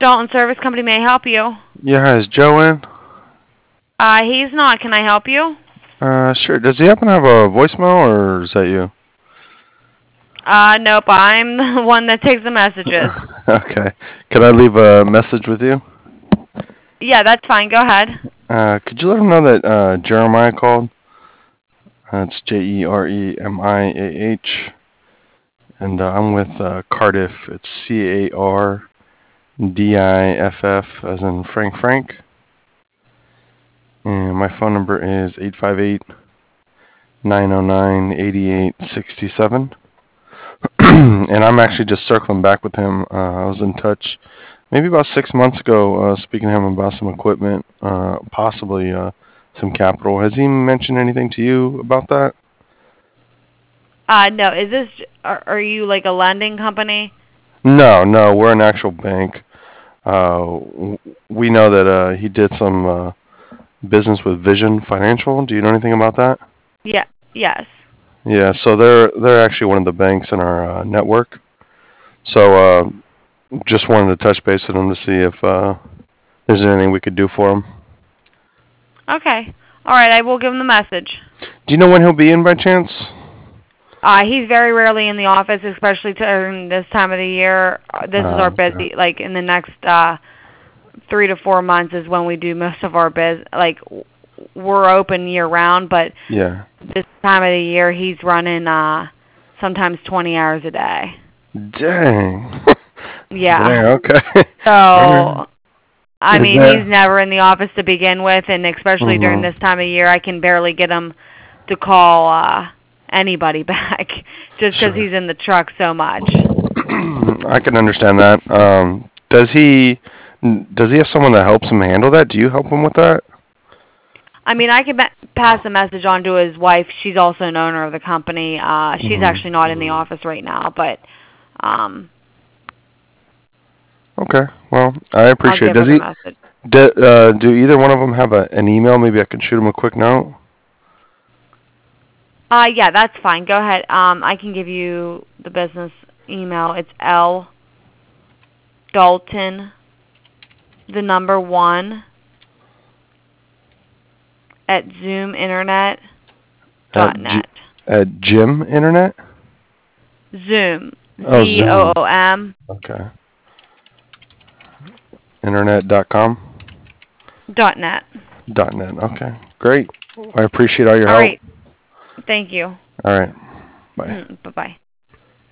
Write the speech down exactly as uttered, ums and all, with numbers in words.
Dalton Service Company. May I help you? Yeah, hi, is Joe in? Uh, he's not. Can I help you? Uh, sure. Does he happen to have a voicemail, or is that you? Uh, nope. I'm the one that takes the messages. Okay. Could I leave a message with you? Yeah, that's fine. Go ahead. Uh, could you let him know that uh, Jeremiah called? Uh, it's J E R E M I A H. And uh, I'm with uh, Cardiff. It's C A R D I F F, as in Frank Frank. And my phone number is eight five eight, nine oh nine, eight eight six seven. And I'm actually just circling back with him. Uh, I was in touch maybe about six months ago, uh, speaking to him about some equipment, uh, possibly uh, some capital. Has he mentioned anything to you about that? Uh, no. Is this? Are, are you like a lending company? No, no, we're an actual bank. Uh, w- we know that uh, he did some uh, business with Vision Financial. Do you know anything about that? Yeah. Yes. Yeah, so they're they're actually one of the banks in our uh, network. So uh, just wanted to touch base with him to see if uh, there's anything we could do for him. Okay. All right. I will give him the message. Do you know when he'll be in by chance? Uh, he's very rarely in the office, especially during this time of the year. Uh, This is our Uh, okay. busy. Like in the next uh, three to four months is when we do most of our biz. Like w- we're open year round, but Yeah. this time of the year he's running uh, sometimes twenty hours a day. Dang. Yeah. Dang. Okay. So I Is mean, that? he's never in the office to begin with, and especially during Mhm. this time of year, I can barely get him to call uh, anybody back just because Sure. he's in the truck so much. I can understand that. Um, does he? Does he have someone that helps him handle that? Do you help him with that? I mean, I can ma- pass a message on to his wife. She's also an owner of the company. Uh, she's Mhm. actually not in the office right now, but um, Okay. Well, I I'll appreciate it. give her Does the he? message. Do, uh, do either one of them have a, an email? Maybe I can shoot him a quick note. Uh, yeah, that's fine. Go ahead. Um, I can give you the business email. It's L Dalton, the number one, at zoom internet At dot G- net. at Jim Internet. Zoom. Oh, Z O Zoom. O M Okay. Internet dot com. dot net. Dot net. Okay. Great. I appreciate all your All help. right. Thank you. All right. Bye. Mm, bye-bye.